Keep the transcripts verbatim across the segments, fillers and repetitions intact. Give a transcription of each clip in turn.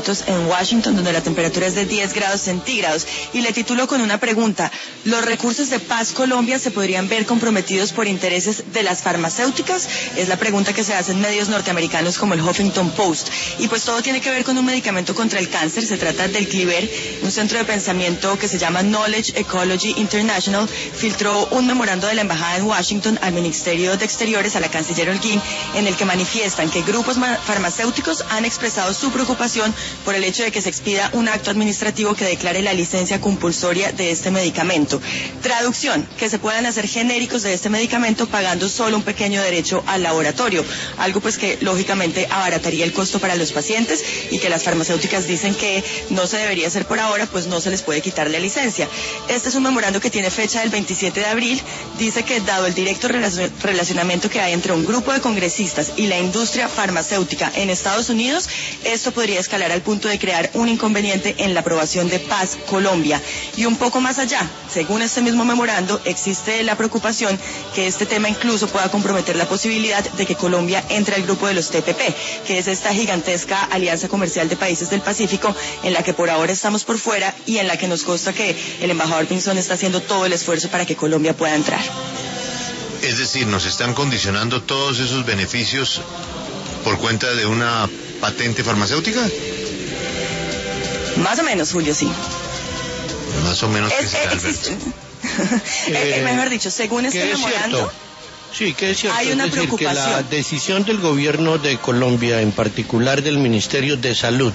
farmacéuticos en Washington, donde la temperatura es de diez grados centígrados, y le titulo con una pregunta: ¿los recursos de Paz Colombia se podrían ver comprometidos por intereses de las farmacéuticas? Es la pregunta que se hace en medios norteamericanos como el Huffington Post. Y pues todo tiene que ver con un medicamento contra el cáncer. Se trata del Gliber. Un centro de pensamiento que se llama Knowledge Ecology International filtró un memorando de la embajada en Washington al Ministerio de Exteriores, a la canciller Holguín, en el que manifiestan que grupos farmacéuticos han expresado su preocupación por el hecho de que se expida un acto administrativo que declare la licencia compulsoria de este medicamento. Traducción: que se puedan hacer genéricos de este medicamento pagando solo un pequeño derecho al laboratorio, algo pues que lógicamente abarataría el costo para los pacientes, y que las farmacéuticas dicen que no se debería hacer por ahora, pues no se les puede quitar la licencia. Este es un memorando que tiene fecha del veintisiete de abril. Dice que dado el directo relacionamiento que hay entre un grupo de congresistas y la industria farmacéutica en Estados Unidos, esto podría escalar al punto de crear un inconveniente en la aprobación de Paz Colombia. Y un poco más allá, según este mismo memorando, existe la preocupación que este tema incluso pueda comprometer la posibilidad de que Colombia entre al grupo de los T P P, que es esta gigantesca alianza comercial de países del Pacífico en la que por ahora estamos por fuera y en la que nos consta que el embajador Pinzón está haciendo todo el esfuerzo para que Colombia pueda entrar. Es decir, nos están condicionando todos esos beneficios por cuenta de una patente farmacéutica. Más o menos, Julio, sí. Más o menos. Es, que es, es, eh, mejor dicho, según este memorando, sí, que es cierto. Hay una es decir, preocupación. Que la decisión del gobierno de Colombia, en particular del Ministerio de Salud,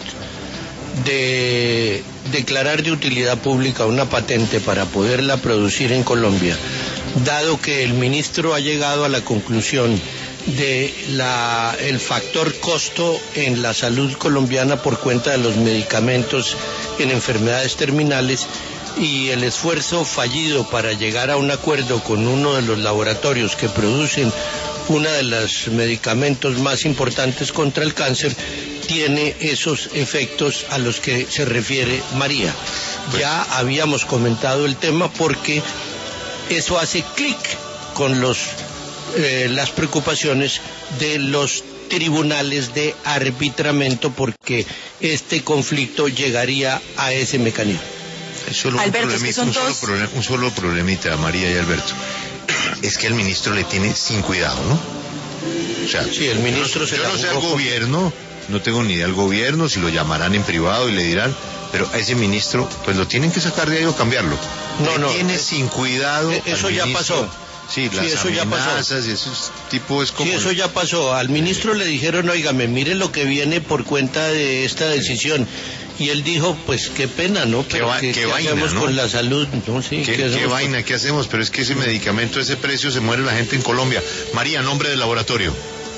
de declarar de utilidad pública una patente para poderla producir en Colombia, dado que el ministro ha llegado a la conclusión de la el factor costo en la salud colombiana por cuenta de los medicamentos en enfermedades terminales, y el esfuerzo fallido para llegar a un acuerdo con uno de los laboratorios que producen uno de los medicamentos más importantes contra el cáncer, tiene esos efectos a los que se refiere María. Pues ya habíamos comentado el tema porque eso hace clic con los eh, las preocupaciones de los tribunales de arbitramiento, porque este conflicto llegaría a ese mecanismo. Es solo Alberto, un, es que son un, solo todos... problem, un solo problemita, María y Alberto. Es que el ministro le tiene sin cuidado, ¿no? O sea, sí, el ministro yo, se yo la no sé al jugó gobierno, no tengo ni idea del gobierno, si lo llamarán en privado y le dirán, pero a ese ministro, pues lo tienen que sacar de ahí o cambiarlo. No, le no. tiene eh, sin cuidado. Eso ya ministro. pasó. Sí, las sí, eso amenazas ya pasó. y ese tipo es como... Sí, eso ya pasó. Al ministro le dijeron, óigame, mire lo que viene por cuenta de esta decisión. Y él dijo, pues qué pena, ¿no? Qué, Pero va, ¿qué, qué qué vaina, hacemos ¿no? con la salud? No, sí, ¿Qué, ¿qué, qué vaina? Con... ¿Qué hacemos? Pero es que ese medicamento, ese precio, se muere la gente en Colombia. María, nombre del laboratorio.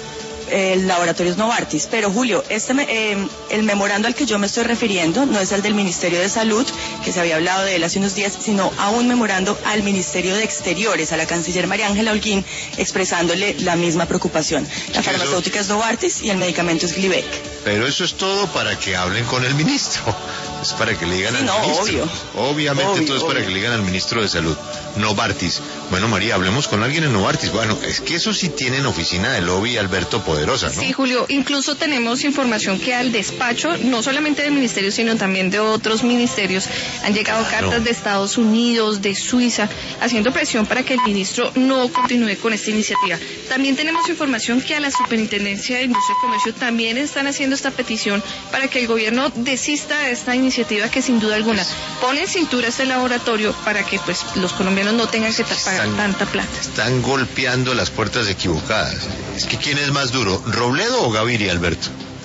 El laboratorio es Novartis, pero Julio, este eh, el memorando al que yo me estoy refiriendo no es el del Ministerio de Salud, que se había hablado de él hace unos días, sino a un memorando al Ministerio de Exteriores, a la canciller María Ángela Holguín, expresándole la misma preocupación. La farmacéutica es Novartis y el medicamento es Glivec. Pero eso es todo para que hablen con el ministro. Es para que le digan sí, al no, ministro. Obvio. Obviamente obvio, todo es obvio. para que le digan al ministro de Salud. Novartis. Bueno, María, hablemos con alguien en Novartis. Bueno, es que eso sí tienen oficina de lobby, Alberto, poderosa, ¿no? Sí, Julio, incluso tenemos información que al despacho, no solamente del ministerio, sino también de otros ministerios, han llegado claro. cartas de Estados Unidos, de Suiza, haciendo presión para que el ministro no continúe con esta iniciativa. También tenemos información que a la Superintendencia de Industria y Comercio también están haciendo esta petición para que el gobierno desista de esta iniciativa que sin duda alguna pone en cintura este laboratorio para que pues los colombianos no tengan que pagar tanta plata. Están golpeando las puertas equivocadas. Es que ¿quién es más duro, Robledo o Gaviria, Alberto?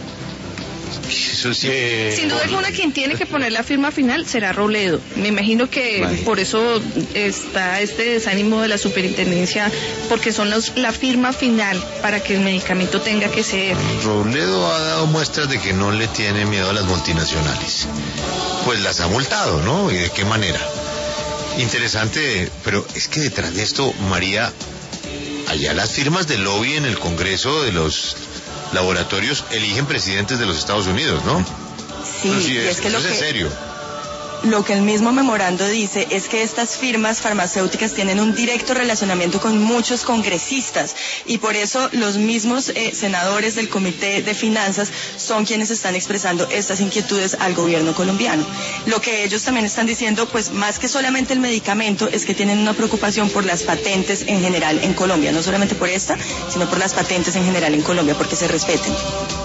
Eso sí. Eh, Sin duda alguna quien tiene que poner la firma final será Robledo. Me imagino que vale. Por eso está este desánimo de la superintendencia, porque son los, la firma final para que el medicamento tenga que ser. Robledo ha dado muestras de que no le tiene miedo a las multinacionales. Pues las ha multado, ¿no? ¿Y de qué manera? Interesante, pero es que detrás de esto, María, allá las firmas de lobby en el Congreso de los laboratorios eligen presidentes de los Estados Unidos, ¿no? Sí, no, sí y es, es que lo eso que... es serio. lo que el mismo memorando dice es que estas firmas farmacéuticas tienen un directo relacionamiento con muchos congresistas y por eso los mismos eh, senadores del Comité de Finanzas son quienes están expresando estas inquietudes al gobierno colombiano. Lo que ellos también están diciendo, pues más que solamente el medicamento, es que tienen una preocupación por las patentes en general en Colombia, no solamente por esta, sino por las patentes en general en Colombia, porque se respeten.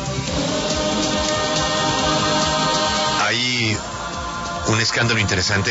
Hay un escándalo interesante